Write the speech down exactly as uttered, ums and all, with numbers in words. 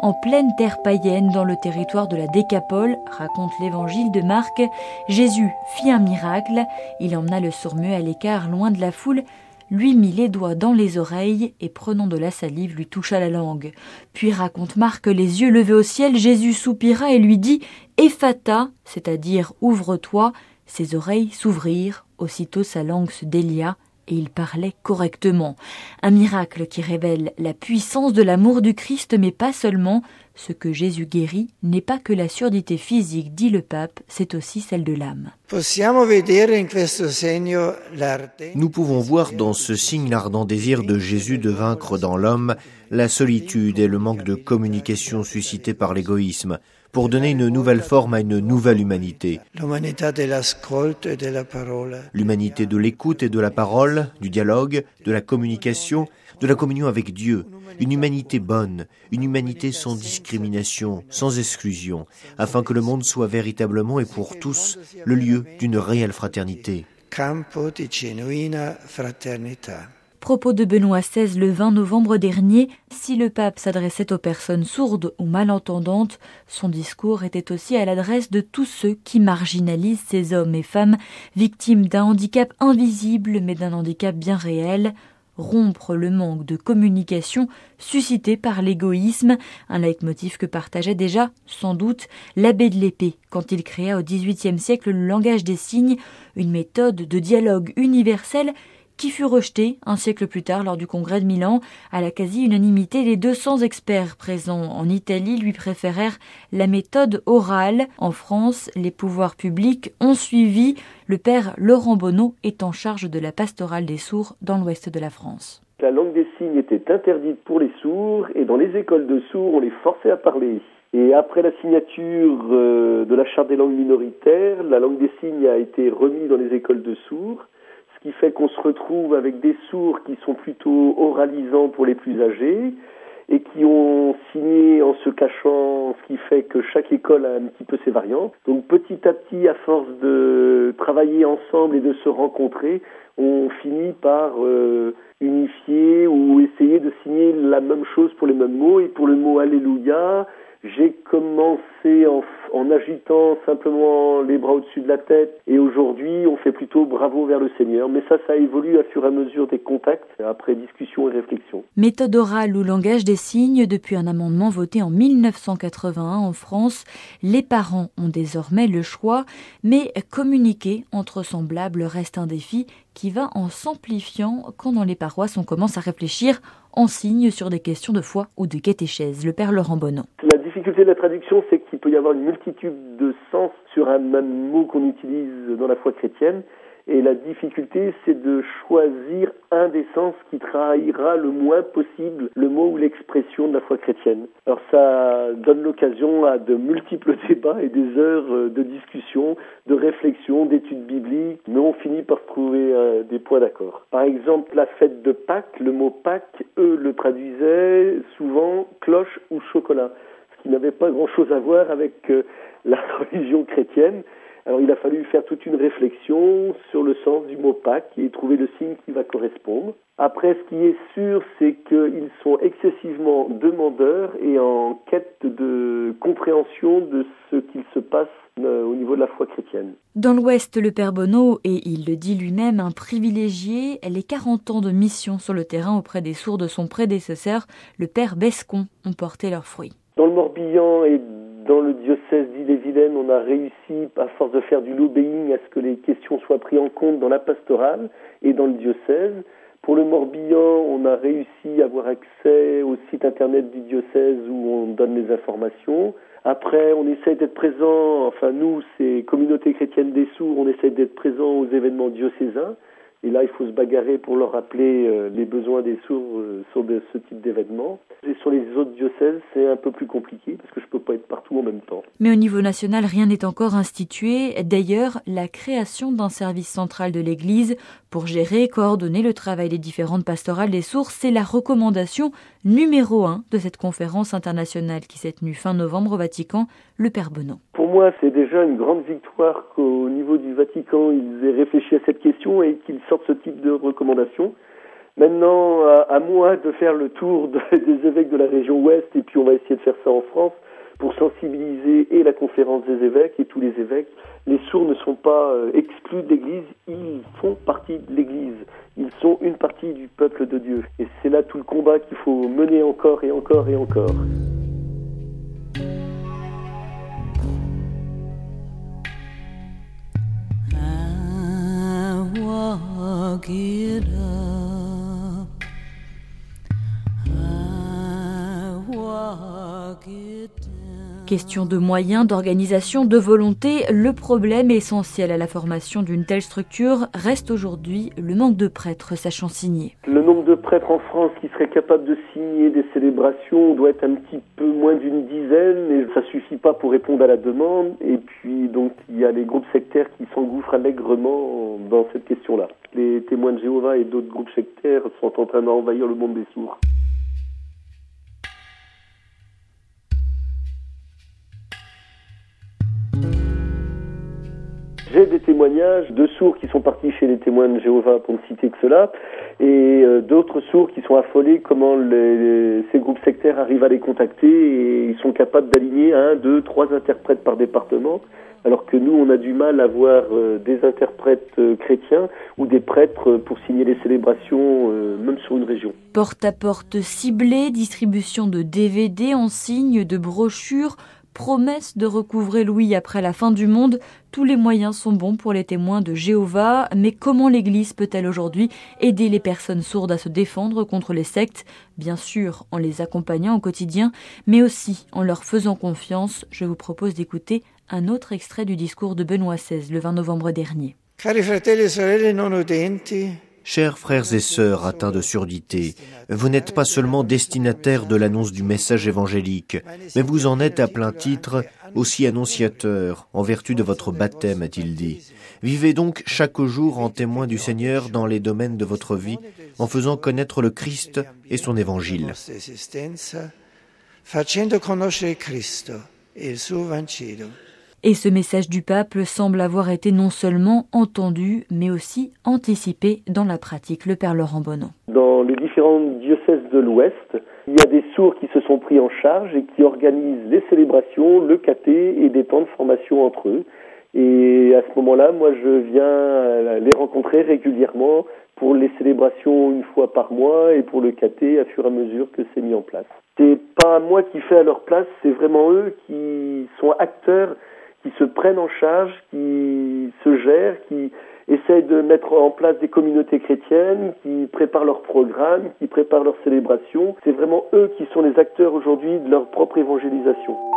en pleine terre païenne, dans le territoire de la Décapole, raconte l'évangile de Marc. Jésus fit un miracle. Il emmena le sourd-muet à l'écart, loin de la foule, lui mit les doigts dans les oreilles et, prenant de la salive, lui toucha la langue. Puis, raconte Marc, les yeux levés au ciel, Jésus soupira et lui dit « Ephata », c'est-à-dire « ouvre-toi ». Ses oreilles s'ouvrirent, aussitôt sa langue se délia et il parlait correctement. Un miracle qui révèle la puissance de l'amour du Christ, mais pas seulement. Ce que Jésus guérit n'est pas que la surdité physique, dit le pape, c'est aussi celle de l'âme. Nous pouvons voir dans ce signe l'ardent désir de Jésus de vaincre dans l'homme la solitude et le manque de communication suscité par l'égoïsme, pour donner une nouvelle forme à une nouvelle humanité. L'humanité de l'écoute et de la parole, du dialogue, de la communication, de la communion avec Dieu. Une humanité bonne, une humanité sans discrimination, sans exclusion, afin que le monde soit véritablement et pour tous le lieu d'une réelle fraternité. Propos de Benoît seize le vingt novembre dernier. Si le pape s'adressait aux personnes sourdes ou malentendantes, son discours était aussi à l'adresse de tous ceux qui marginalisent ces hommes et femmes victimes d'un handicap invisible mais d'un handicap bien réel. Rompre le manque de communication suscité par l'égoïsme, un leitmotiv que partageait déjà, sans doute, l'abbé de l'Épée quand il créa au dix-huitième siècle le langage des signes, une méthode de dialogue universel qui fut rejeté un siècle plus tard lors du congrès de Milan. À la quasi-unanimité, les deux cents experts présents en Italie lui préférèrent la méthode orale. En France, les pouvoirs publics ont suivi. Le père Laurent Bonneau est en charge de la pastorale des sourds dans l'ouest de la France. La langue des signes était interdite pour les sourds et dans les écoles de sourds, on les forçait à parler. Et après la signature euh, de la charte des langues minoritaires, la langue des signes a été remise dans les écoles de sourds. Ce qui fait qu'on se retrouve avec des sourds qui sont plutôt oralisants pour les plus âgés et qui ont signé en se cachant, ce qui fait que chaque école a un petit peu ses variantes. Donc petit à petit, à force de travailler ensemble et de se rencontrer, on finit par euh, unifier ou essayer de signer la même chose pour les mêmes mots. Et pour le mot Alléluia, j'ai commencé en, en agitant simplement les bras au-dessus de la tête et aujourd'hui on fait plutôt bravo vers le Seigneur. Mais ça, ça évolue à fur et à mesure des contacts, après discussion et réflexion. Méthode orale ou langage des signes, depuis un amendement voté en mille neuf cent quatre-vingt-un en France, les parents ont désormais le choix, mais communiquer entre semblables reste un défi qui va en s'amplifiant quand dans les paroisses on commence à réfléchir en signe sur des questions de foi ou de catéchèse. Le père Laurent Bonneau. La difficulté de la traduction, c'est qu'il peut y avoir une multitude de sens sur un même mot qu'on utilise dans la foi chrétienne. Et la difficulté, c'est de choisir un des sens qui trahira le moins possible le mot ou l'expression de la foi chrétienne. Alors ça donne l'occasion à de multiples débats et des heures de discussion, de réflexion, d'études bibliques, mais on finit par trouver euh, des points d'accord. Par exemple, la fête de Pâques, le mot Pâques, eux le traduisaient souvent cloche ou chocolat, ce qui n'avait pas grand-chose à voir avec euh, la religion chrétienne. Alors il a fallu faire toute une réflexion sur le sens du mot Pâques et trouver le signe qui va correspondre. Après, ce qui est sûr, c'est qu'ils sont excessivement demandeurs et en quête de compréhension de ce qu'il se passe au niveau de la foi chrétienne. Dans l'Ouest, le père Bonneau, et il le dit lui-même, un privilégié, les quarante ans de mission sur le terrain auprès des sourds de son prédécesseur, le père Bescon, ont porté leurs fruits. Dans le Morbihan et dans le diocèse d'Ille-et-Vilaine, on a réussi, à force de faire du lobbying, à ce que les questions soient prises en compte dans la pastorale et dans le diocèse. Pour le Morbihan, on a réussi à avoir accès au site internet du diocèse où on donne les informations. Après, on essaie d'être présent, enfin nous, c'est Communauté chrétienne des sourds, on essaie d'être présent aux événements diocésains. Et là, il faut se bagarrer pour leur rappeler euh, les besoins des sourds euh, sur de, ce type d'événement. Et sur les autres diocèses, c'est un peu plus compliqué parce que je ne peux pas être partout en même temps. Mais au niveau national, rien n'est encore institué. D'ailleurs, la création d'un service central de l'Église pour gérer et coordonner le travail des différentes pastorales des sourds, c'est la recommandation numéro un de cette conférence internationale qui s'est tenue fin novembre au Vatican, le père Bonneau. Pour moi, c'est déjà une grande victoire qu'au niveau du Vatican, ils aient réfléchi à cette question et qu'ils sortent ce type de recommandations. Maintenant, à, à moi de faire le tour de, des évêques de la région ouest, et puis on va essayer de faire ça en France, pour sensibiliser et la conférence des évêques et tous les évêques. Les sourds ne sont pas euh, exclus de l'Église, ils font partie de l'Église. Ils sont une partie du peuple de Dieu. Et c'est là tout le combat qu'il faut mener encore et encore et encore. I walk it up. I walk it down. Question de moyens, d'organisation, de volonté, le problème essentiel à la formation d'une telle structure reste aujourd'hui le manque de prêtres sachant signer. Le nombre de prêtres en France qui seraient capables de signer des célébrations doit être un petit peu moins d'une dizaine, et ça suffit pas pour répondre à la demande. Et puis donc il y a les groupes sectaires qui s'engouffrent allègrement dans cette question-là. Les témoins de Jéhovah et d'autres groupes sectaires sont en train d'envahir le monde des sourds. J'ai des témoignages de sourds qui sont partis chez les témoins de Jéhovah, pour ne citer que cela, et euh, d'autres sourds qui sont affolés comment les, les, ces groupes sectaires arrivent à les contacter, et ils sont capables d'aligner un, deux, trois interprètes par département, alors que nous, on a du mal à voir euh, des interprètes euh, chrétiens ou des prêtres pour signer les célébrations, euh, même sur une région. Porte-à-porte ciblé, distribution de D V D en signe, de brochures, promesse de recouvrer l'ouïe après la fin du monde, tous les moyens sont bons pour les témoins de Jéhovah, mais comment l'Église peut-elle aujourd'hui aider les personnes sourdes à se défendre contre les sectes? Bien sûr, en les accompagnant au quotidien, mais aussi en leur faisant confiance. Je vous propose d'écouter un autre extrait du discours de Benoît seize, le vingt novembre dernier. Cari fratelli e sorelle non udenti, Chers frères et sœurs atteints de surdité, vous n'êtes pas seulement destinataires de l'annonce du message évangélique, mais vous en êtes à plein titre aussi annonciateurs, en vertu de votre baptême, a-t-il dit. Vivez donc chaque jour en témoin du Seigneur dans les domaines de votre vie, en faisant connaître le Christ et son évangile. facendo conoscere Cristo e il suo Vangelo. Et ce message du pape semble avoir été non seulement entendu, mais aussi anticipé dans la pratique. Le père Laurent Bonnon. Dans les différents diocèses de l'Ouest, il y a des sourds qui se sont pris en charge et qui organisent les célébrations, le caté et des temps de formation entre eux. Et à ce moment-là, moi, je viens les rencontrer régulièrement pour les célébrations une fois par mois et pour le caté à fur et à mesure que c'est mis en place. C'est pas moi qui fais à leur place, c'est vraiment eux qui sont acteurs, qui se prennent en charge, qui se gèrent, qui essayent de mettre en place des communautés chrétiennes, qui préparent leurs programmes, qui préparent leurs célébrations. C'est vraiment eux qui sont les acteurs aujourd'hui de leur propre évangélisation.